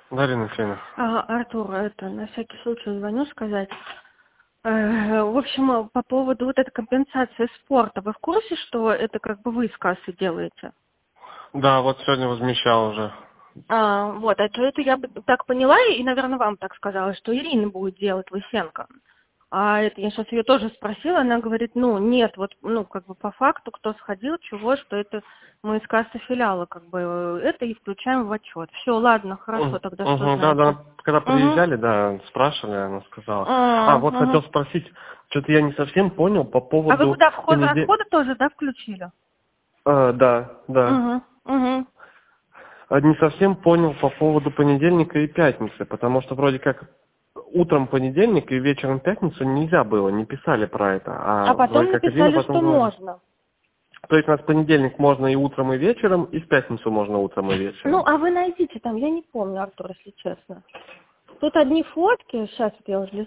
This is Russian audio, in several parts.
Дарина Алексеевна. Артур, это на всякий случай звоню сказать. В общем, по поводу вот этой компенсации спорта, вы в курсе, что это как бы вы из кассы делаете? Да, вот сегодня возмещал уже. Вот, а то это я так поняла, и, наверное, вам так сказала, что Ирина будет делать Лысенко. А это я сейчас ее тоже спросила, она говорит, ну, нет, вот, ну, как бы по факту, кто сходил, чего, что это мы из кассы филиала, как бы, это и включаем в отчет. Все, ладно, хорошо, тогда что Да, знаете. да, когда Угу. приезжали, да, спрашивали, она сказала. Вот хотел спросить, что-то я не совсем понял по А вы поводу куда, вход-расходы тоже, да, включили? Да, да. Угу, угу. Не совсем понял по поводу понедельника и пятницы, потому что вроде как утром понедельник и вечером пятницу нельзя было, не писали про это, А а вроде потом как Ирина написали, потом что говорит. можно. То есть у нас в понедельник можно и утром, и вечером, и в пятницу можно утром и Ну, вечером. а вы найдите там, я не помню, Артур, если честно. Тут одни фотки, сейчас я уже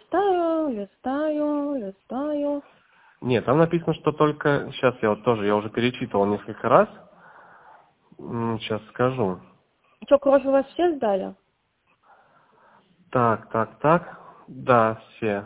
листаю. Нет, там написано, что только... Сейчас я вот тоже, я уже перечитывал несколько раз. Сейчас скажу. Что, кровь у вас все сдали? Так. Да, все.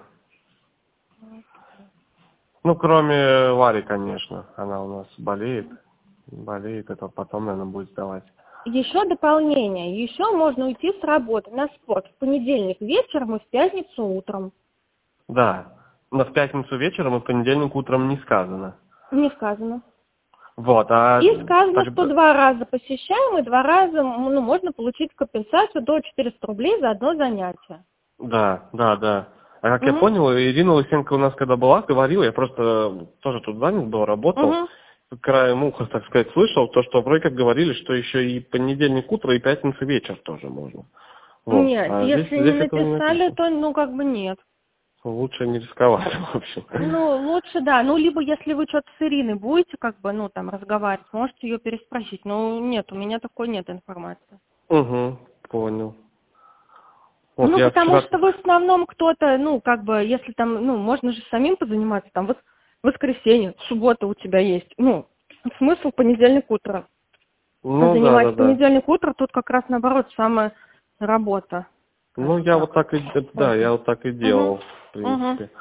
Ну, кроме Вари, конечно. Она у нас болеет. Это потом, наверное, будет сдавать. Еще дополнение. Еще можно уйти с работы на спорт в понедельник вечером и в пятницу утром. Да. Но в пятницу вечером и в понедельник утром не сказано. Не сказано. Вот, а И сказано, что тогда... 2 раза посещаем, и 2 раза, ну, можно получить компенсацию до 400 рублей за одно занятие. Да. А как я Угу. понял, Ирина Лысенко у нас когда была, говорила, я просто тоже тут занят был, работал, Угу. краем уха, так сказать, слышал, то, что вроде как говорили, что еще и понедельник утро, и пятница вечер тоже можно. Вот. Нет, А здесь, если не здесь этого не написали, написано. то, ну, как бы нет. Лучше не рисковать, в общем. Ну, лучше, да. Ну, либо если вы что-то с Ириной будете, как бы, ну, там, разговаривать, можете ее переспросить. Ну, нет, у меня такой нет информации. Угу, понял. Вот Ну, я потому вчера... что в основном кто-то, ну, как бы, если там, ну, можно же самим позаниматься, там, воскресенье, суббота у тебя есть. Ну, смысл понедельник утро. Ну, Занимать в да. понедельник утро, тут как раз наоборот самая работа, Ну, скажем я вот так. так и... Да, я вот так и Угу. делал, в Угу. принципе.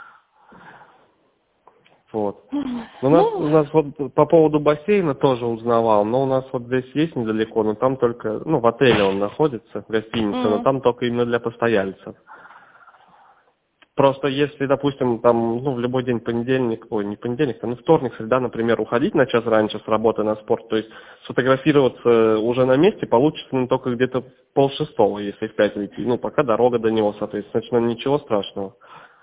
Вот. У Ну, нас вот по поводу бассейна тоже узнавал, но у нас вот здесь есть недалеко, но там только, ну, в отеле он находится, в гостинице, но там только именно для постояльцев. Просто если, допустим, там, ну, в любой день понедельник, не понедельник, там, вторник, среда, например, уходить на час раньше с работы на спорт, то есть сфотографироваться уже на месте получится, ну, только где-то 5:30, если в 5 идти, ну, пока дорога до него, соответственно, значит, ничего страшного.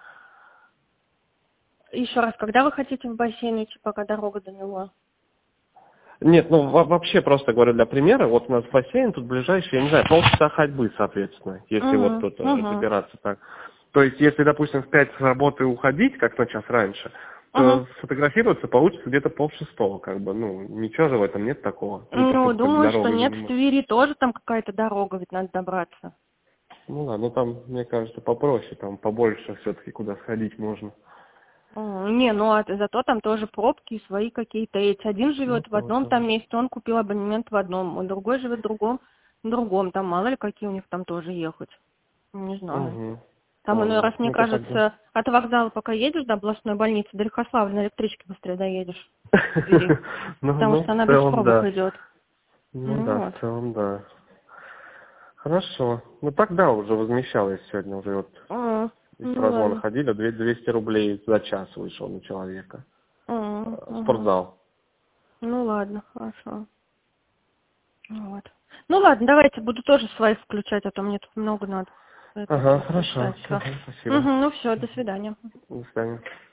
еще раз, когда вы хотите в бассейн идти, пока дорога до него? Нет, ну вообще просто говорю для примера, вот у нас бассейн тут ближайший, я не знаю, полчаса ходьбы, соответственно, если вот Угу. тут Угу. добираться так. То есть, если, допустим, в 5 с работы уходить, как на час раньше, Угу. то сфотографироваться получится где-то 5:30, как бы, ну, ничего же в этом нет такого. Ну, Ну, поскольку как бы думаю, что дорога нет, в занимает. Твери тоже там какая-то дорога, ведь надо добраться. Ну да, ну там, мне кажется, попроще, там побольше все-таки, куда сходить можно. Не, ну а зато там тоже пробки и свои какие-то. Эти один Ну, живет в одном тоже. там месте, он купил абонемент в одном, а другой живет в другом. Там мало ли какие у них там тоже ехать. Не знаю. Угу, Там иной понял. раз, мне Ну-ка тогда. кажется, от вокзала, пока едешь до областной больницы, до Легкославля на электричке быстрее доедешь в Твери. Потому Ну, что в она без целом, пробок да. идет. Ну Ну да, вот. в целом, да. Хорошо. Ну тогда уже возмещалось сегодня, уже вот из Ну прозвона ладно. ходили, 200 рублей за час вышел на человека. Угу. Спортзал. Ну ладно, хорошо. Вот. Ну ладно, давайте буду тоже своих включать, а то мне тут много надо. Это Ага, хорошо. посчитать все. Спасибо. Ну все, до свидания. До свидания.